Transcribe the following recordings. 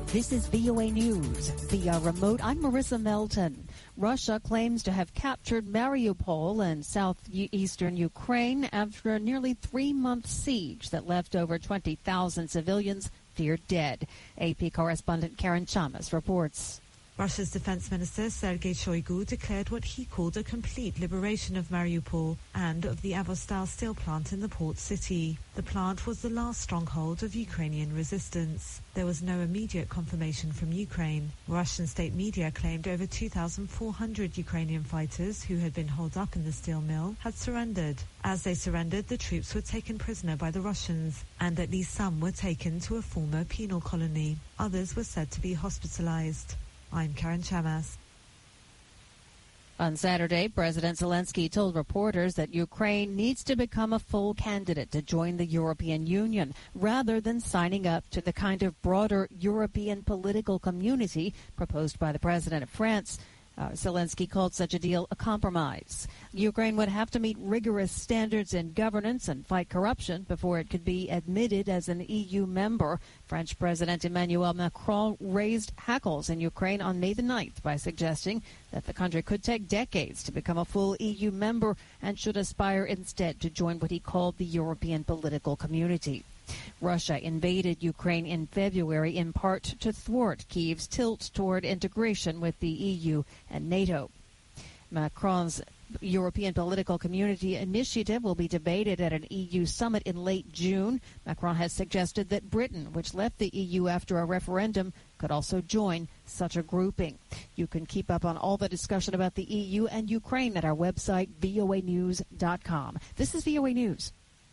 This is VOA News. Via remote, I'm Marissa Melton. Russia claims to have captured Mariupol in southeastern Ukraine after a nearly 3-month siege that left over 20,000 civilians feared dead. AP correspondent Karen Chamas reports. Russia's defense minister Sergei Shoigu declared what he called a complete liberation of Mariupol and of the Azovstal steel plant in the port city. The plant was the last stronghold of Ukrainian resistance. There was no immediate confirmation from Ukraine. Russian state media claimed over 2,400 Ukrainian fighters who had been holed up in the steel mill had surrendered. As they surrendered, the troops were taken prisoner by the Russians, and at least some were taken to a former penal colony. Others were said to be hospitalized. I'm Karen Chamas. On Saturday, President Zelensky told reporters that Ukraine needs to become a full candidate to join the European Union, rather than signing up to the kind of broader European political community proposed by the president of France. Zelensky called such a deal a compromise. Ukraine would have to meet rigorous standards in governance and fight corruption before it could be admitted as an EU member. French President Emmanuel Macron raised hackles in Ukraine on May the 9th by suggesting that the country could take decades to become a full EU member and should aspire instead to join what he called the European political community. Russia invaded Ukraine in February in part to thwart Kyiv's tilt toward integration with the EU and NATO. Macron's European Political Community initiative will be debated at an EU summit in late June. Macron has suggested that Britain, which left the EU after a referendum, could also join such a grouping. You can keep up on all the discussion about the EU and Ukraine at our website, voanews.com. This is VOA News.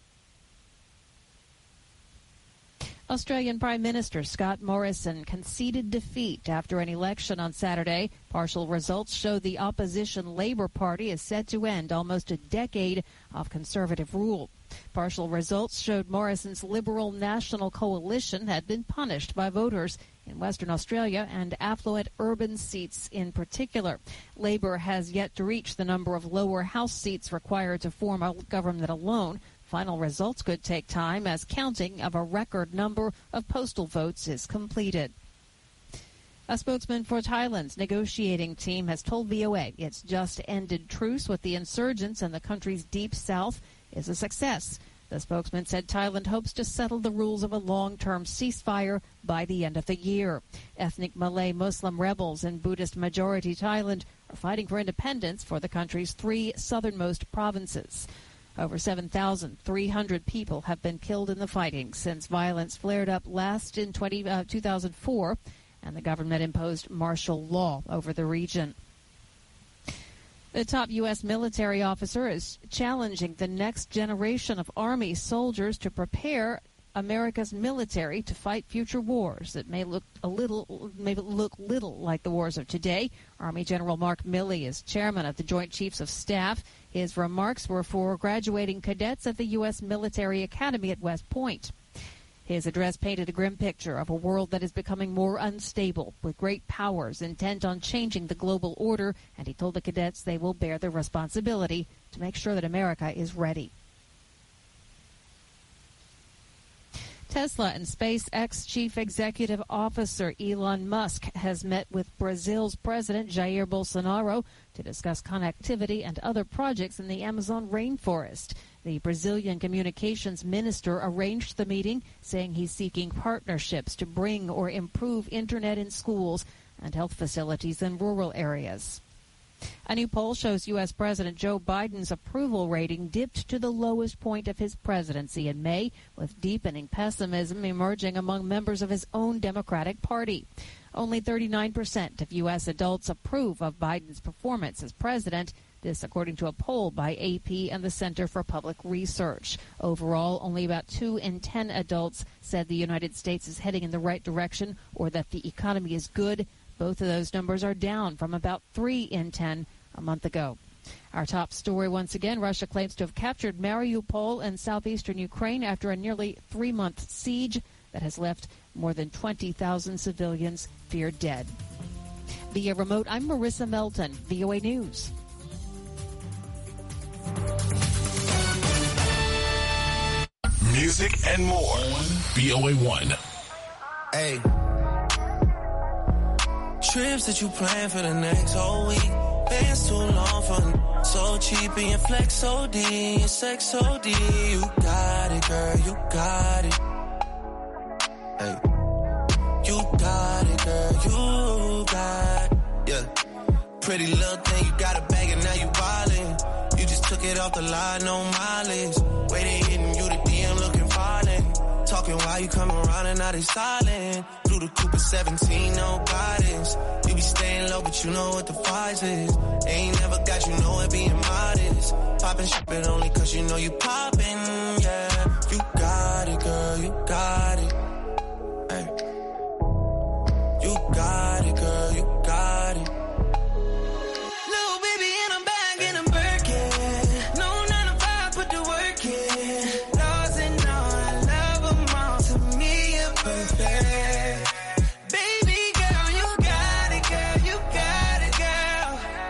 Australian Prime Minister Scott Morrison conceded defeat after an election on Saturday. Partial results show the opposition Labour Party is set to end almost a decade of Conservative rule. Partial results showed Morrison's Liberal National Coalition had been punished by voters in Western Australia and affluent urban seats in particular. Labour has yet to reach the number of lower house seats required to form a government alone. Final results could take time as counting of a record number of postal votes is completed. A spokesman for Thailand's negotiating team has told VOA its just ended truce with the insurgents in the country's deep south is a success. The spokesman said Thailand hopes to settle the rules of a long-term ceasefire by the end of the year. Ethnic Malay Muslim rebels in Buddhist-majority Thailand are fighting for independence for the country's 3 southernmost provinces. Over 7,300 people have been killed in the fighting since violence flared up last in 2004, and the government imposed martial law over the region. The top U.S. military officer is challenging the next generation of Army soldiers to prepare America's military to fight future wars that may look little like the wars of today. Army General Mark Milley is chairman of the Joint Chiefs of Staff. His remarks were for graduating cadets at the U.S. Military Academy at West Point. His address painted a grim picture of a world that is becoming more unstable, with great powers intent on changing the global order, and he told the cadets they will bear the responsibility to make sure that America is ready. Tesla and SpaceX Chief Executive Officer Elon Musk has met with Brazil's President Jair Bolsonaro to discuss connectivity and other projects in the Amazon rainforest. The Brazilian communications minister arranged the meeting, saying he's seeking partnerships to bring or improve internet in schools and health facilities in rural areas. A new poll shows U.S. President Joe Biden's approval rating dipped to the lowest point of his presidency in May, with deepening pessimism emerging among members of his own Democratic Party. Only 39% of U.S. adults approve of Biden's performance as president, this according to a poll by AP and the Center for Public Research. Overall, only about 2 in 10 adults said the United States is heading in the right direction or that the economy is good. Both of those numbers are down from about 3 in 10 a month ago. Our top story once again, Russia claims to have captured Mariupol in southeastern Ukraine after a nearly 3-month siege that has left more than 20,000 civilians feared dead. Via remote, I'm Marissa Melton, VOA News. Music and more. VOA1. Hey. trips that you plan for the next whole week. Bands too long for so cheap and your flex OD, your sex OD. You got it, girl, you got it. Hey, you got it, girl, you got it. Yeah, pretty little thing, you got a bag and now you wildin'. You just took it off the line, no mileage. Waiting, hitting you the DM, looking violent. Talking while you come around and now they silent. Blew the Cooper 17, no guidance. You be staying low, but you know what the price is. Ain't never got you know it being modest. Poppin' shit, but only cause you know you poppin', yeah. You got it, girl, you got it. Hey. You got it, girl, you got it. Little baby in a bag in a Birkin. No 9 to 5, put the work in. Laws and all, I love them all. To me, you're perfect. Baby girl, you got it, girl, you got it, girl.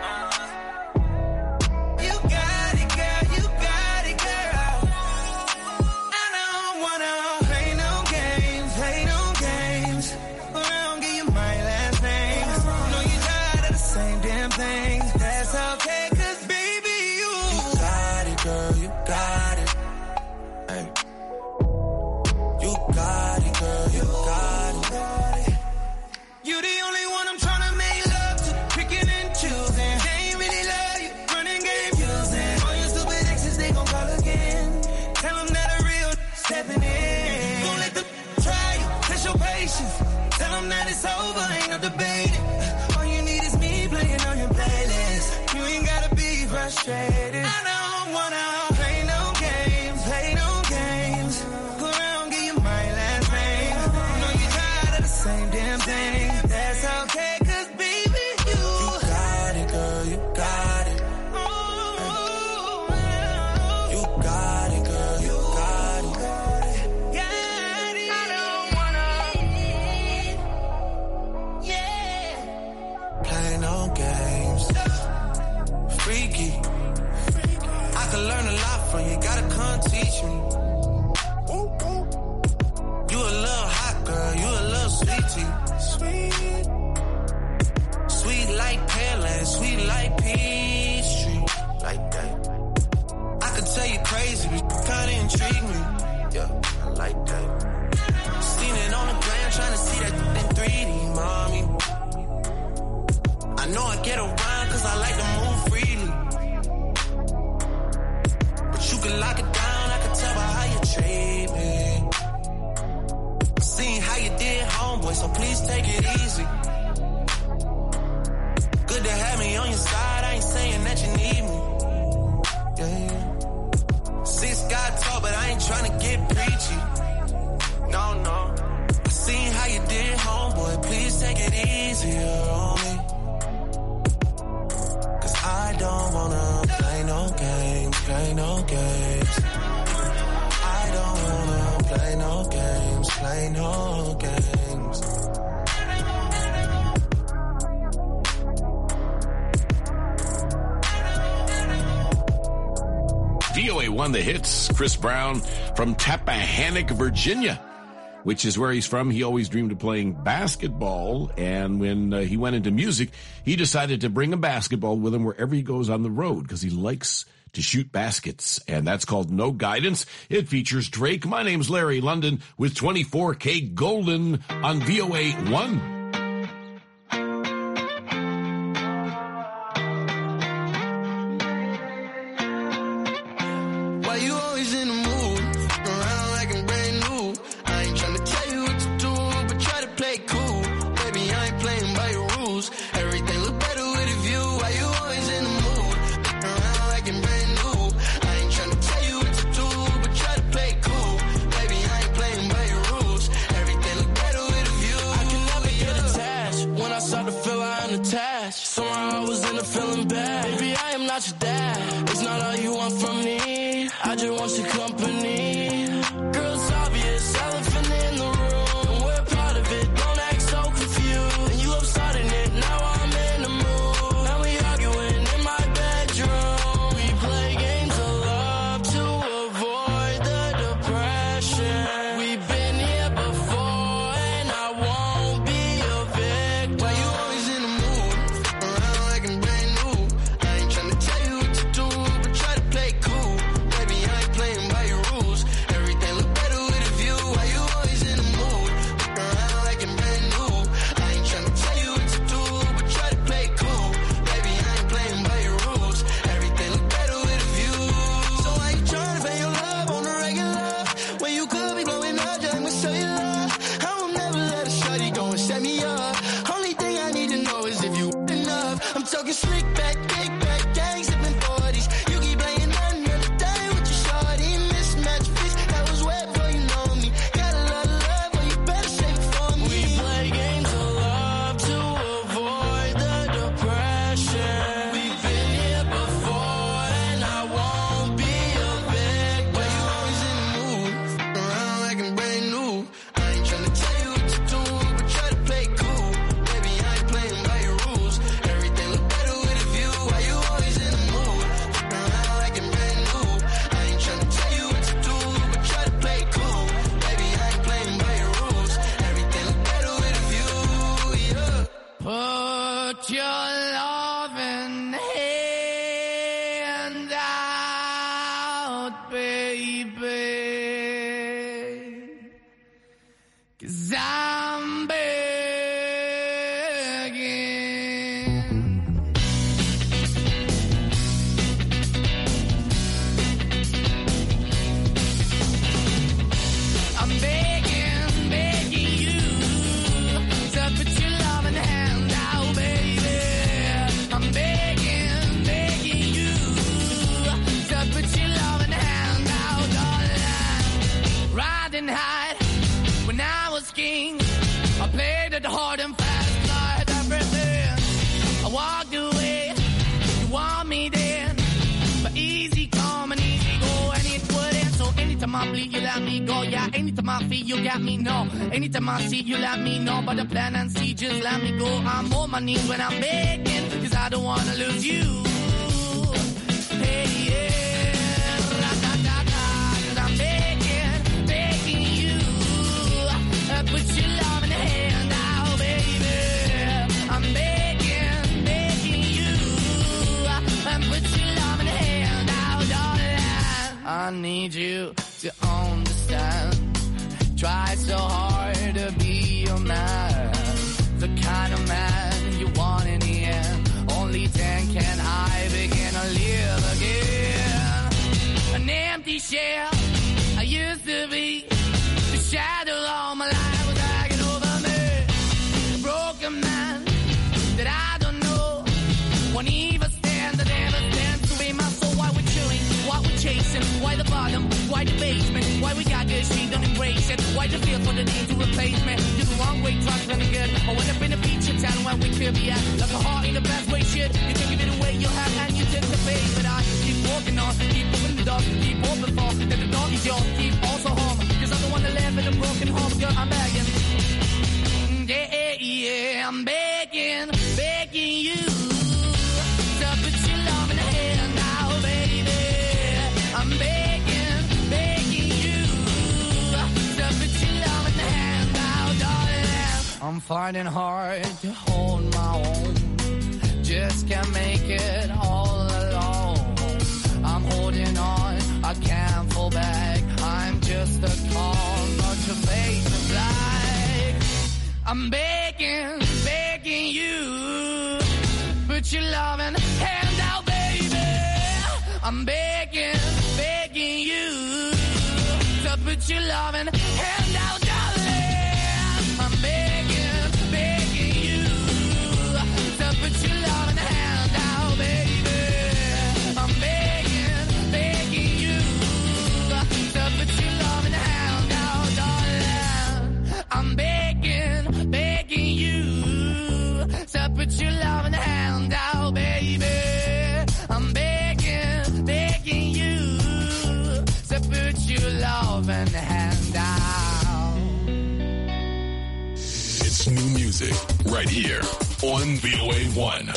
You got it, girl, you got it, girl. I don't wanna play no games, play no games. Around, give you my last name. Know you tired of the same damn thing. That's okay, cause baby, you got it, girl, you got it. Hey. You got it, girl, you got it. You the only one I'm tryna make love to, picking and choosing. They ain't really love you, running game using. All your stupid exes, they gon' call again. Tell them that a real stepping in. Don't let them try you, test your patience. Tell them that it's over, ain't no debating. All you need is me playing on your playlist. You ain't gotta be frustrated. I don't wanna play no games, play no games. Go around, give you my last name. Know you tired of the same damn thing. That's okay, cause baby, you got it, girl, you got it. You got it, girl, you got it. Got it. I don't wanna, yeah, play no games. Freaky. I could learn a lot from you, gotta come teach me. You a little hot girl, you a little sweetie. Sweet. Sweet like Pearland, sweet like Peachtree. Like that. I could tell you crazy, but kinda intrigue me. Yeah, I like that. Seen it on the ground, trying to see that in 3D, mommy. I know I get around cause I like to move freely. But you can lock it down, I can tell by how you treat me. Seen how you did, homeboy, so please take it easy. Good to have me on your side, I ain't saying that you need me. Yeah. 6 got tall, but I ain't tryna get preachy. No, no. I seen how you did, homeboy, please take it easier on me. Cause I don't wanna play no games, play no games. I don't wanna play no games, play no games. VOA won the hits. Chris Brown from Tappahannock, Virginia, which is where he's from. He always dreamed of playing basketball, and when he went into music, he decided to bring a basketball with him wherever he goes on the road because he likes to shoot baskets, and that's called No Guidance. It features Drake. My name's Larry London with 24K Golden on VOA 1. Why you always in the mood? Around like I'm brand new. I ain't tryna tell you what to do, but try to play cool. Baby, I ain't playing by your rules. Everything look better with a view. Why you always in the mood? Around like I'm brand new. I ain't tryna tell you what to do, but try to play cool. Baby, I ain't playing by your rules. Everything look better with a view. I can never get attached. When I start to feel I'm attached, somehow I was in a feeling bad. Baby, I am not your dad. It's not all you want from me. I just want your company. Girl, it's obvious, elephant in the room. And we're part of it, don't act so confused. And you love starting it, now I'm in the mood. Now we arguing in my bedroom. We play games of love to avoid the depression. We've been here before and I won't be a victim. Why you always in the didn't hide. When I was king, I played it hard and fast, tried everything. I walked away, you want me then, but easy come and easy go, and it wouldn't. So anytime I bleed, you let me go. Yeah, anytime I feel, you got me, no. Anytime I see, you let me know. But the plan and see, just let me go. I'm on my knees when I'm begging, cause I don't wanna lose you. Hey, yeah, ra-da-da-da, cause I'm begging you. Put your love in the hand now, baby. I'm begging you. Put your love in the hand now, darling. I need you to understand. Try so hard to be your man, the kind of man you want in the end. Only then can I begin to live again. An empty shell I used to be, the shadow all my life was hanging over me. A broken man that I don't know, won't even stand, that never stands to be my soul. Why we're chilling, why we're chasing, why the bottom, why the basement, why we got good, she don't embrace it. Why the feel for the need to replace me? You're the wrong way, trying to run good. I went up in a feature town where we could be at, like a heart in the best way, shit. You can give it away, you have, and you take the bait. But I keep walking on, keep moving the dog, keep open for that the dog is yours, keep also home. Cause I'm the one that live in a broken home, girl, I'm begging. Yeah, I'm begging you. So put your love in the hand now, baby. I'm begging you. So put your love in the hand now, darling. I'm fighting hard to hold my own, just can't make it all alone. I'm holding on, I can't fall back. I'm just a call, not to face the flag. I'm begging you, put your loving hand out, baby. I'm begging you, to put your loving hand out, darling. I'm begging you, to put your loving hand out, baby. I'm begging you, to put your loving hand out, darling. I'm begging you, to put your loving hand out, baby. I'm begging you, to put your loving hand out. It's new music right here on VOA1.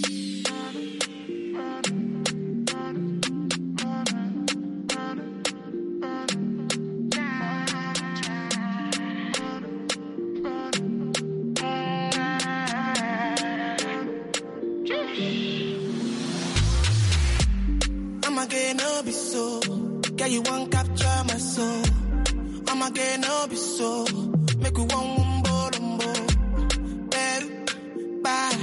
I'ma get no be so. Girl, you won't capture my soul. I'ma get no be so. Make you one wumbo lumbo. Beru, bye.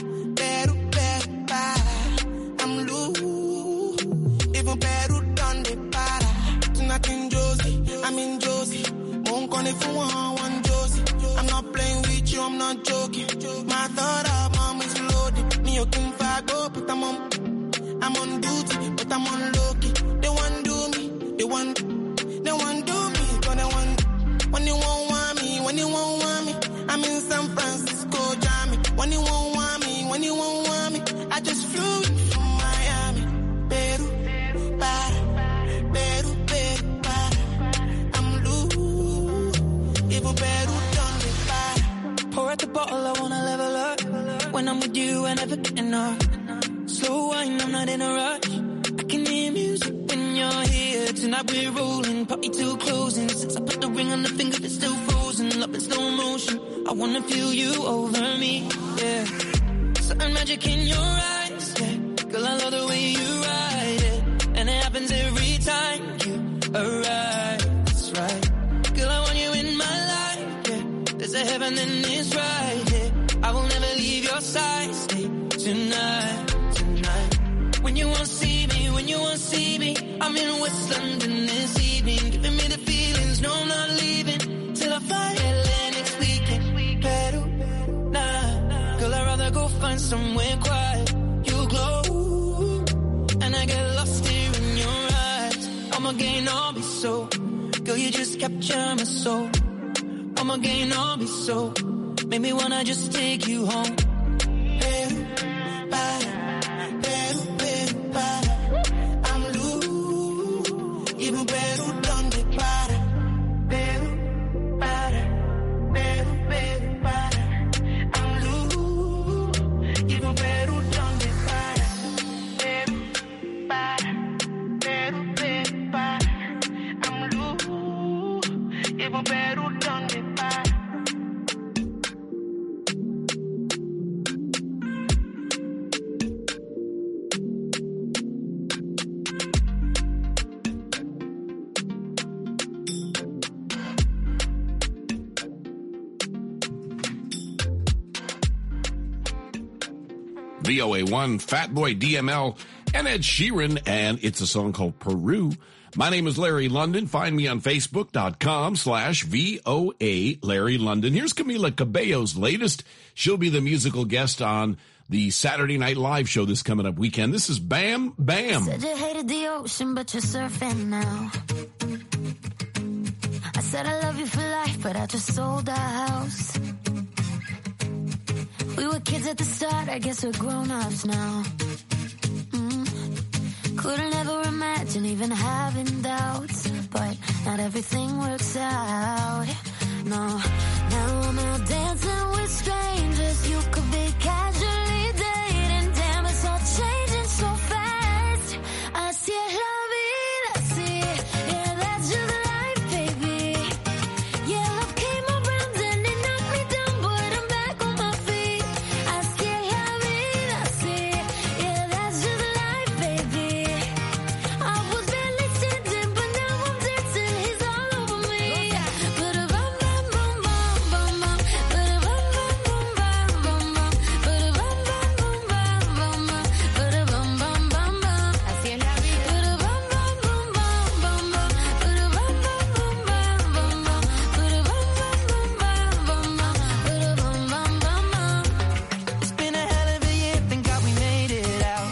I'm loose. Even Peru done the para. Tonight in Josie, I'm in Josie. Won't call if you want Josie. I'm not playing with you, I'm not joking. My thought of mom is loaded. Me, you can go, but I'm on duty, but I'm on low-key. They want do me, they want do me, but they want, when you won't want me, I'm in San Francisco, Jammy. When you won't want me, I just flew in from Miami. Peru, para, I'm loose, even Peru done the para. Pour out the bottle, I wanna level up. When I'm with you, I never get enough. Slow wine, I'm not in a rush. I can hear music when you're here. Tonight we're rolling, party till closing. Since I put the ring on the finger, it's still frozen. Love in slow motion, I wanna feel you over me, yeah. Certain magic in your eyes, yeah. Girl, I love the way you ride it. And it happens every time you arrive, that's right. Girl, I want you in my life, yeah. There's a heaven and it's right, yeah. I will never leave your side, stay tonight. When you won't see me, I'm in West London this evening, giving me the feelings, no I'm not leaving, till I fly LA next weekend. Peru, nah, girl I'd rather go find somewhere quiet, you glow, and I get lost here in your eyes, I'ma gain all be so, Girl, you just capture my soul. I'm again, I'll be so. Make me wanna just take you home. Peru, para, Peru, Peru, para. I'm loose. Even Peru, donde para. Peru, para, Peru, Peru, para. I'm loose. Even Peru, donde para. Peru, para, Peru, Peru, para. I'm loose. Even Peru, donde para. VOA1, Fatboy DML, and Ed Sheeran, and it's a song called Peru. My name is Larry London. Find me on Facebook.com/VOA Larry London. Here's Camila Cabello's latest. She'll be the musical guest on the Saturday Night Live show this coming up weekend. This is Bam Bam. Said you hated the ocean, but you're surfing now. I said I love you for life, but I just sold our house. We were kids at the start, I guess we're grown-ups now. Couldn't ever imagine even having doubts, but not everything works out. No, now I'm out dancing with strangers. You could be casually dating. Damn, it's all changing so fast. Así es la vida, sí. Yeah, that's just life, baby. Yeah, love came around and it knocked me down, but I'm back on my feet. Así es la vida, sí. Yeah, that's just life, baby. I was barely standing, but now I'm dancing. He's all over me. Ba-da-bum, bum, bum, bum, bum, bum. Ba-da-bum, bum, bum, bum, bum, bum. Ba-da-bum, bum, bum, bum, bum, bum. Ba-da-bum, bum, bum, bum. Así es la vida. Ba-da-bum, bum, bum, bum, bum, bum. Ba-da-bum, bum, bum, bum, bum, bum. Ba-da-bum, bum, bum, bum, bum. Ba-da-bum, bum, bum, bum. It's been a hell of a year, thank God we made it out.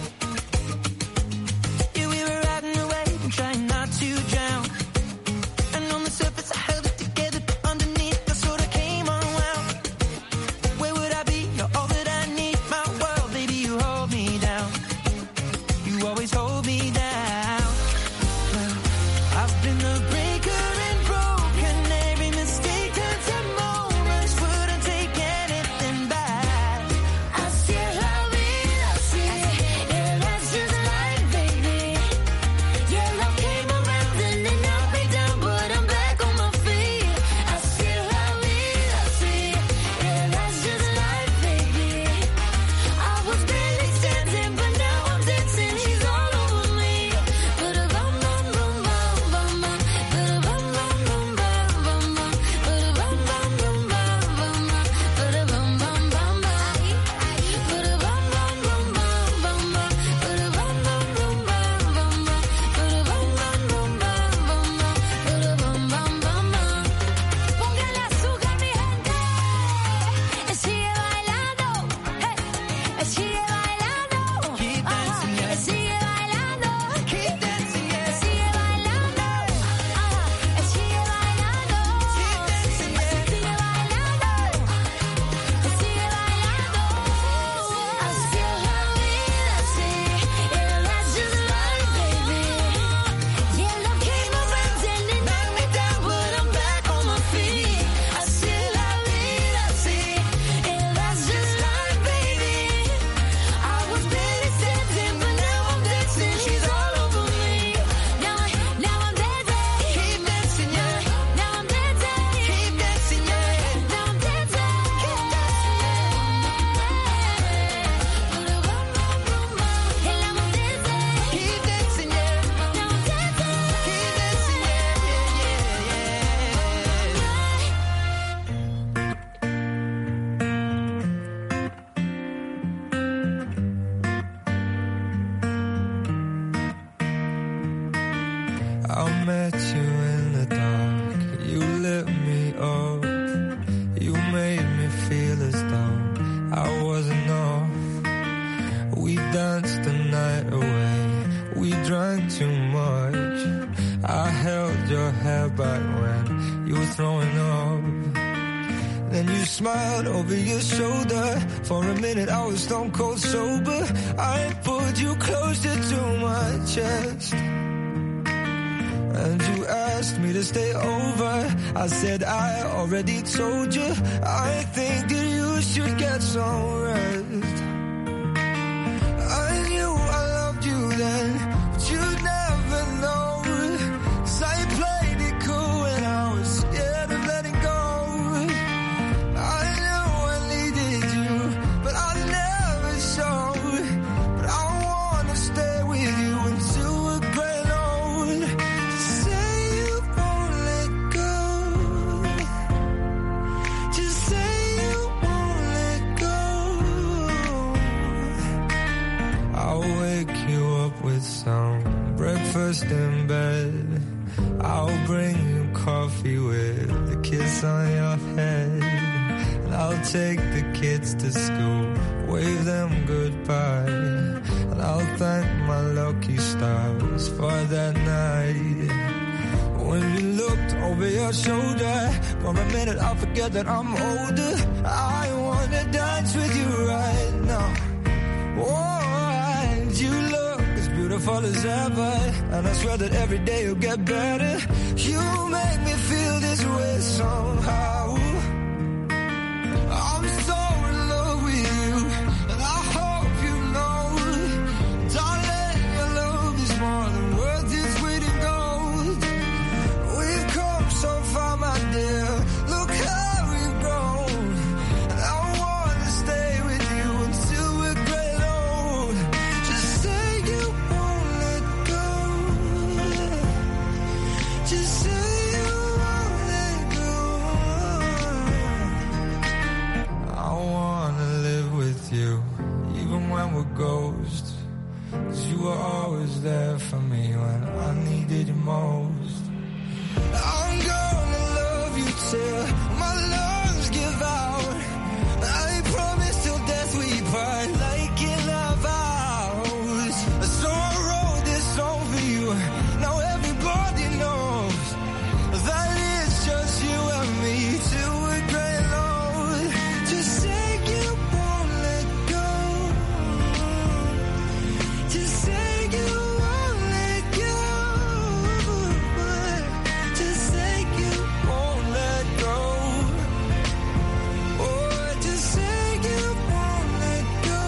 Yeah, we were riding away and trying not to drown. And on the surface I held it together, but underneath I sort of came unwound. Where would I be? You're all that I need, my world, baby, you hold me down. You always hold me down. Well, I've been the breaker and broken. Every mistake turns to moments. Wouldn't take anything back. Así es la vida, sí. Yeah, that's just life, baby. Yeah, love came around and it knocked me down, but I'm back on my feet. Así es la vida, sí. Yeah, that's just life, baby. I was barely standing, but now I'm dancing. He's all over me. Ba-da-bum, bum, bum, bum, bum, bum. Ba-da-bum, bum, bum, bum, bum, bum. Ba-da-bum, bum, bum, bum, bum, bum. Ba-da-bum, bum, bum, bum. Ba-da-bum, bum, bum, bum, bum, bum. Ba-da-bum, bum, bum, bum, bum, bum. Ba-da-bum, bum, bum, bum, bum. Ba-da-bum, bum, bum, bum. Póngale azúcar, mi gente. Sigue bailando. Hey. Sigue bailando. Keep dancing, yeah. Sigue bailando. Keep dancing, yeah. Sigue bailando. Sigue bailando. Keep dancing, yeah. Sigue bailando. Sigue bailando. Así es la vida, sí. Yeah, that's just life, baby. Yeah, love came around and it knocked me down, but I'm back on my feet. Así es la vida, sí. Yeah, that's just life, baby. I was barely standing, but now I'm dancing. She's all over me. Now I'm dancing. Keep dancing, yeah. Now I'm dancing. Keep dancing, yeah. Now I'm dancing. Keep dancing, yeah. Now I'm dancing. Keep dancing, I met you in the dark, you lit me up, you made me feel as though I wasn't off. We danced the night away, we drank too much, I held your hair back when you were throwing up. Then you smiled over your shoulder. For a minute I was stone cold sober. I pulled you closer to my chest, and you asked me to stay over. I said I already told you. I think that you should get some rest. I knew I loved you then, but you'd never know. 'Cause I played it cool and I was scared of letting go. I knew I needed you, but I never showed. But I wanna stay with you until we're grown old. Just say you won't let go. Just say you won't let go. I'll wake you up with some breakfast in bed. I'll bring you coffee with a kiss on your head. And I'll take the kids to school, wave them goodbye. And I'll thank my lucky stars for that night. When you looked over your shoulder, for a minute I forget that I'm older. I wanna dance with you right now. Oh, and you look as beautiful as ever, and I swear that every day you'll get better. You make me feel this way somehow. I'm so in love with you, and I hope you know, darling, your love is more than worth its weight in gold. We've come so far, my dear, look how we've grown. And I wanna stay with you until we're great old. Just say you won't let go. Just say you won't let go. I wanna live with you, even when we're ghosts. 'Cause you were always there for me when I needed you most. I'm gonna love you till my lungs give out. I promise till death we part, like in our vows. So I wrote this song for you. Now everybody knows that it's just you and me till we're great old. Just say you won't let go. Just say you won't let go. Just say you won't let go. Oh, just say you won't let go.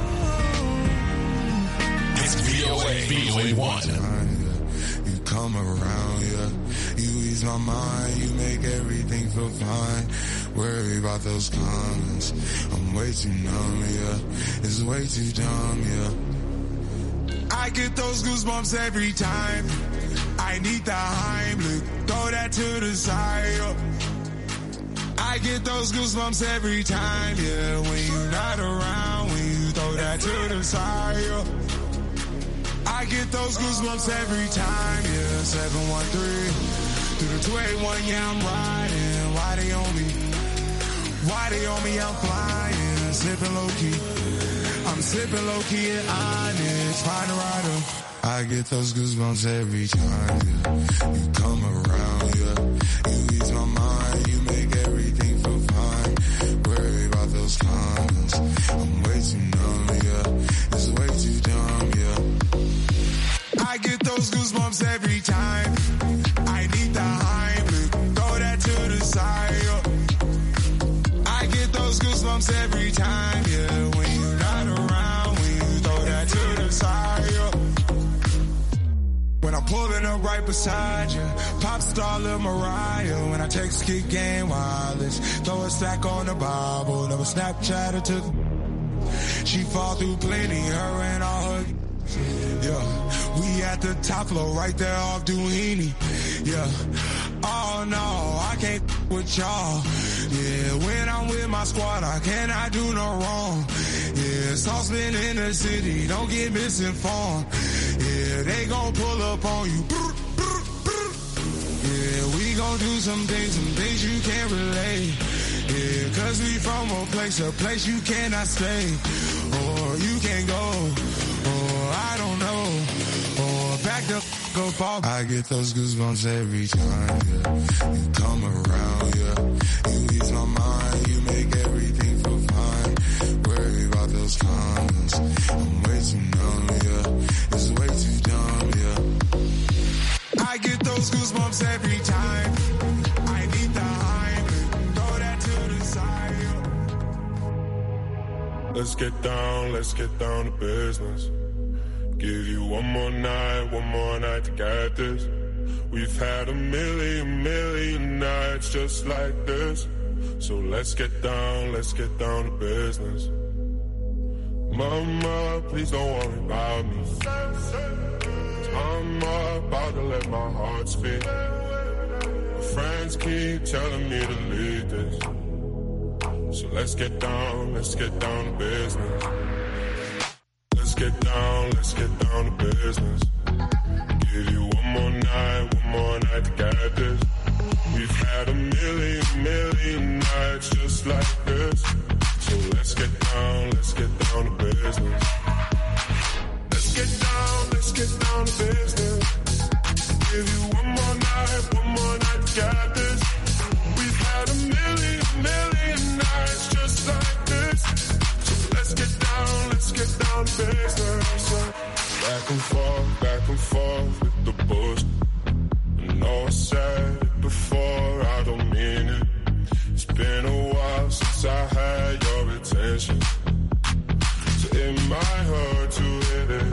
It's VOA1. You come around, yeah. You ease my mind, you make everything feel fine. Worry about those comments, I'm way too numb, yeah. It's way too dumb, yeah. I get those goosebumps every time. I need the Heimlich, throw that to the side, yeah. I get those goosebumps every time, yeah. When you're not around, when you throw that to the side, yeah. I get those goosebumps every time, yeah. 713 through the 281, yeah, I'm riding. Why they on me? Why they on me? I'm flying, sipping low key. I'm sipping low key at Onyx, find a rider. I get those goosebumps every time, yeah. You come around, yeah. You ease my mind, you make everything feel fine. Worry about those comments, I'm way too numb, yeah. It's way too dumb, yeah. I get those goosebumps every time. I need the Heimlich, throw that to the side, yeah. I get those goosebumps every time, yeah. When you're not around, when you throw that to the side, yeah. When I'm pulling up right beside you, pop star Lil Mariah. When I text Kick Game Wireless, throw a stack on the Bible, never Snapchat or took. She fall through plenty, her and all her. Yeah, we at the top floor, right there off Duini. Yeah, oh no, I can't with y'all. Yeah, when I'm with my squad, I cannot do no wrong. Yeah, saucepan in the city, don't get misinformed. Yeah, they gon' pull up on you. Yeah, we gon' do some things you can't relate. Yeah, 'cause we from a place you cannot stay. Or you can't go. Or I don't know. Or back the a ball. I get those goosebumps every time, yeah. You come around, yeah. You ease my mind, you make everything feel fine. Worry about those comments. I'm way too numb, yeah. It's way too dumb, yeah. I get those goosebumps every time. I need the hype, throw that to the side, yeah. Let's get down to business. Give you one more night to get this. We've had a million nights just like this. So let's get down to business. Mama, please don't worry about me. I'm about to let my heart speak. My friends keep telling me to leave this. So let's get down to business. Let's get down to business. Give you one more night to get this. We've had a million nights just like this. So let's get down to business. Let's get down to business. Give you one more night to get this. We've had a million nights just like this. So let's get down to business. Back and forth with the bush. I know I said it before, I don't mean it. It's been a while since I had your attention. So it might hurt to hit it.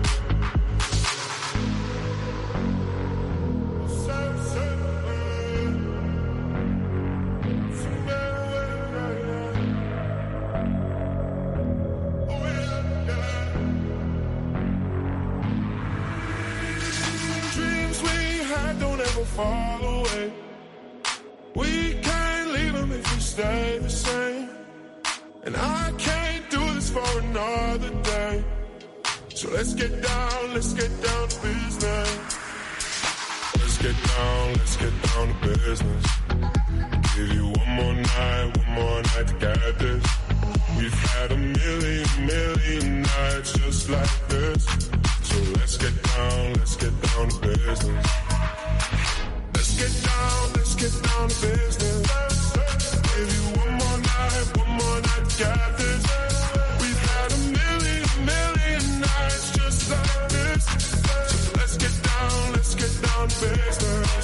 Fall away. We can't leave them if we stay the same. And I can't do this for another day. So let's get down to business. Let's get down to business. Give you one more night to get this. We've had a million nights just like this. So let's get down to business. Let's get down to business. Give you one more night to get this. We've had a million nights just like this. So let's get down to business.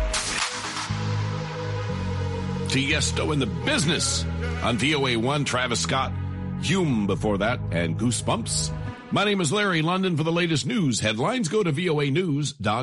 Tiesto in the business on VOA1. Travis Scott, Hume before that, and Goosebumps. My name is Larry London. For the latest news headlines, go to voanews.com.